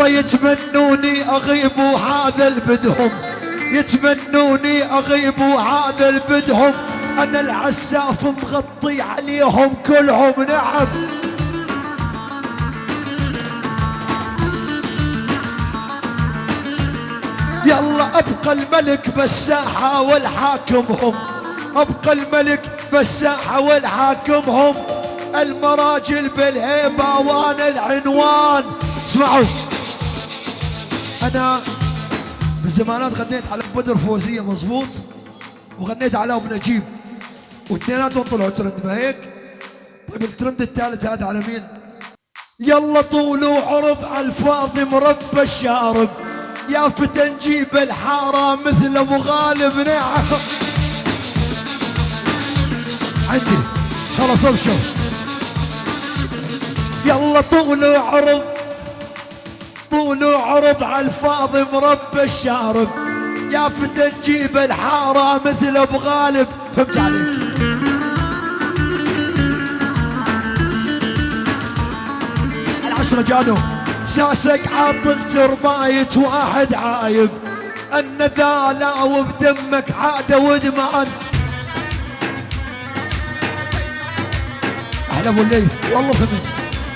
والله يتمنوني اغيب وهذا البدهم، يتمنوني اغيب وهذا البدهم، انا العساف مغطي عليهم كلهم. نعم يلا ابقى الملك بس احاول حاكمهم، ابقى الملك بس احاول حاكمهم، المراجل بالهيبة وانا العنوان. اسمعوا، انا بالزمانات غنيت على بدر فوزية مظبوط، وغنيت على ابو نجيب، واثنيناتهم طلعوا ترند، ما هيك؟ طيب الترند الثالث هذا على مين؟ يلا طول وعرض على الفاضي مربى الشارب، يا فتى نجيب الحارة مثل ابو غالب. نعم عندي خلاص ابشر. يلا طول وعرض، طول وعرض على الفاضي مربى الشارب، يا فتى نجيب الحارة مثل ابو غالب. فهمت عليك؟ العشرة جانو ساسك عاطل تربايت واحد عايب، النذالة وبدمك عادة ودمان. احلى ابو الليث والله فهمت.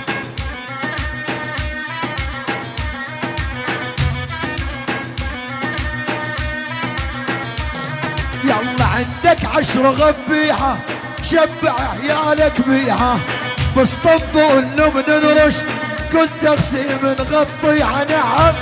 يلا عندك 10 غبيحة شبع عيالك بيها، بس طبوا النم ننرش كل تغسيم نغطي عنعم.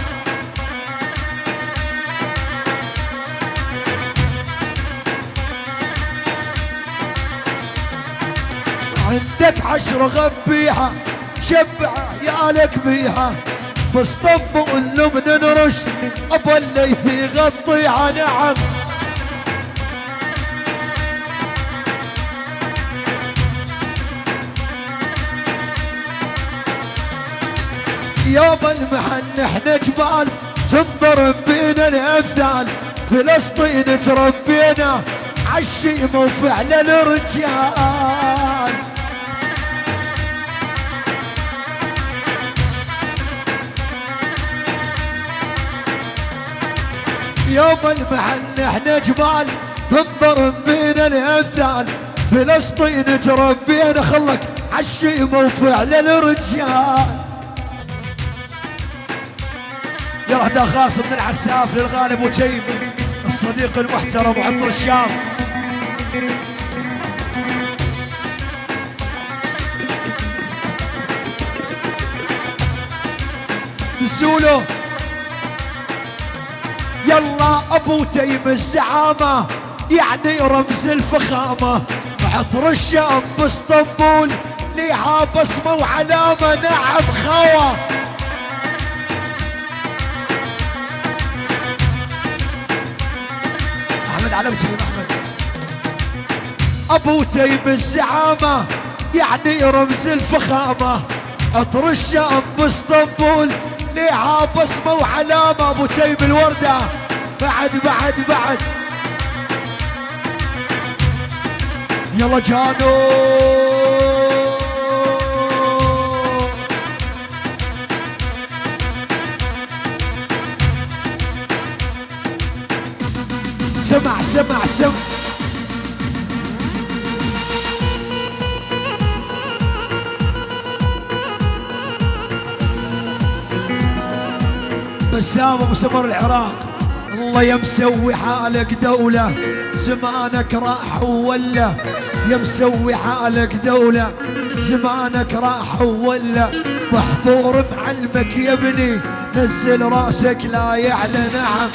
عندك 10 غبيحة شبع عيالك بيها، بس طبوا النم ننرش ابو الليث يغطي عنعم. يابا المحن احنا جبال تنضرب بينا الامثال، فلسطين تربينا عالشيمة وفعل الرجال. يابا المحن احنا جبال تنضرب بينا الامثال، فلسطين تربينا خلك عالشيمة وفعل الرجال. يلا هدا خاص من العساف للغالب وتيم الصديق المحترم وعطر الشام. نزولوا يلا ابو تيم الزعامة يعني رمز الفخامة، عطر الشام باسطنبول ليها بصمة وعلامة. نعم خوا على بتيم احمد. ابو تيم الزعامة يعني رمز الفخامة، عطر الشام باسطنبول ليها بصمة وعلامة. ابو تيم الوردة بعد بعد بعد. يلا جانو سمع سمع سمع. بسام ابو سمر العراق، الله يا مسوي حالك دولة زمانك راح ولا، يا مسوي حالك دولة زمانك راح ولا، محظور معلمك يا ابني نزل راسك لا يعلى. نعم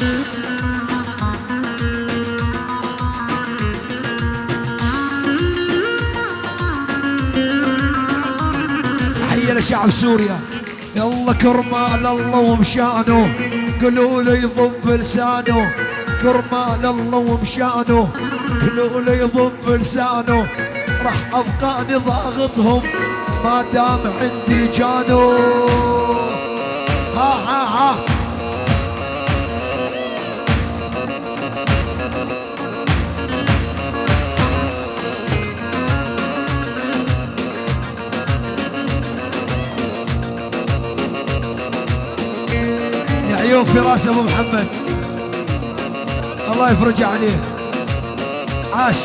تحية لشعب سوريا. يلا كرمال الله ومشانه قولوا لي يضب لسانه، كرمال الله ومشانه قولوا لي يضب لسانه، راح ابقى ضاغطهم ما دام عندي جانو. ها ها ها يوم في راس ابو محمد، الله يفرج عليه. عاش.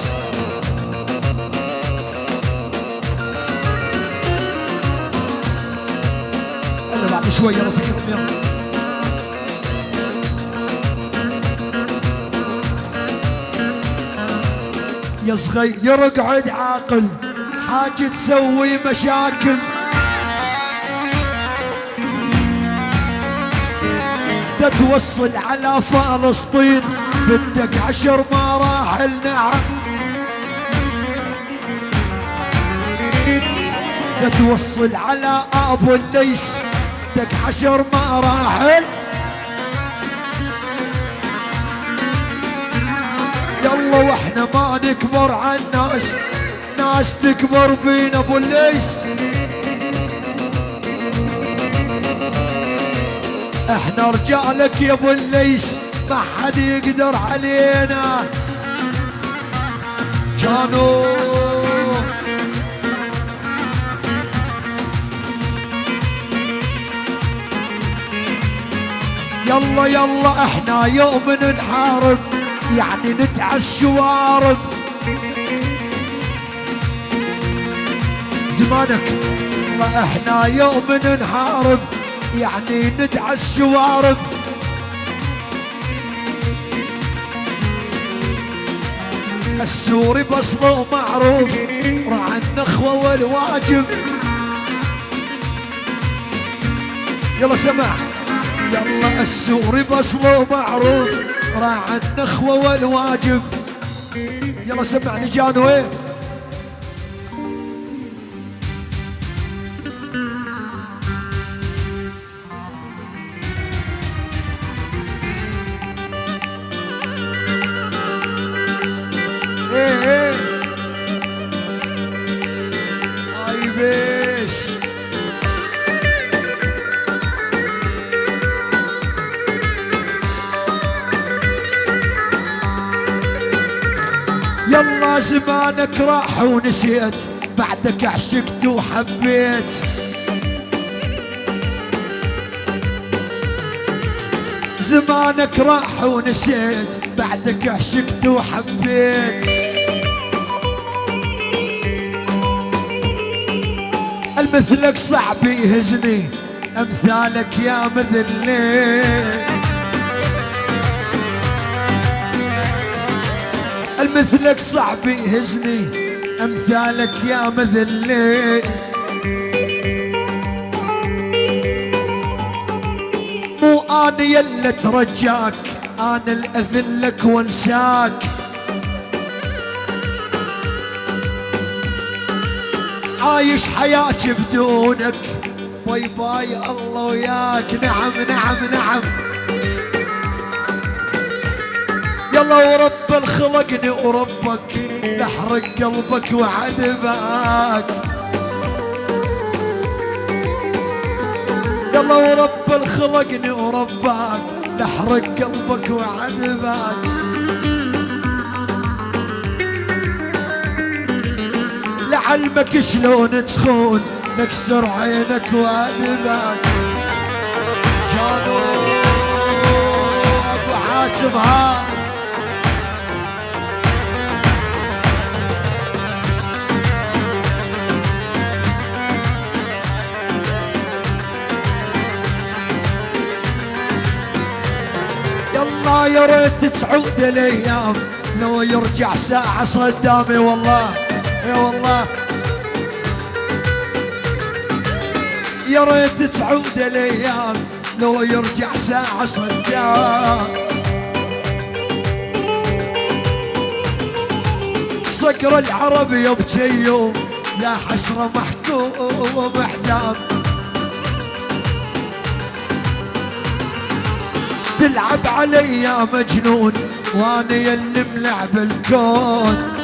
يلا بعد شوي يلا تكرم يلا. يا صغير اقعد عاقل، حاجة تسوي مشاكل. دا توصل على فلسطين بدك 10 مراحل. نعم دا توصل على ابو الليث بدك 10 مراحل. يلا واحنا ما نكبر عالناس، ناس تكبر بينا ابو الليث. احنا رجالك يا ابو الليث ما حد يقدر علينا. كانوا يلا يلا احنا يوم نحارب يعني ندعس شوارب. زمانك والله احنا يوم نحارب يعني ندعس شوارب. السوري بصله معروف راعى النخوة والواجب. يلا سمع يلا السوري بصله معروف راعى النخوة والواجب. يلا سمعني جانو ايه. ايه هاي بيش. يلا زمانك راح ونسيت بعدك عشقت وحبيت. زمانك راح ونسيت بعدك عشقت وحبيت. المثلك صعب يهزني امثالك يا مذلين. المثلك صعب يهزني امثالك يا مذلين. مو انا يلا ترجاك انا الاذلك وانساك. عايش حياتي بدونك باي باي الله وياك. نعم نعم نعم يلا ورب الخلقني وربك نحرق قلبك وعذبك. يلا ورب الخلقني وربك نحرق قلبك وعذبك. لعلمك شلون تخون نكسر عينك وادبك. كانوا ابو حاتم ها يلا يا ريت تعود الايام لو يرجع ساعة صدامي. والله يا والله يا ريت تعود الايام لو يرجع ساعة صدام. صقر العرب يبكي يوم يا حسرة محكوم احدام. تلعب علي يا مجنون وانا يلي ملعب الكون.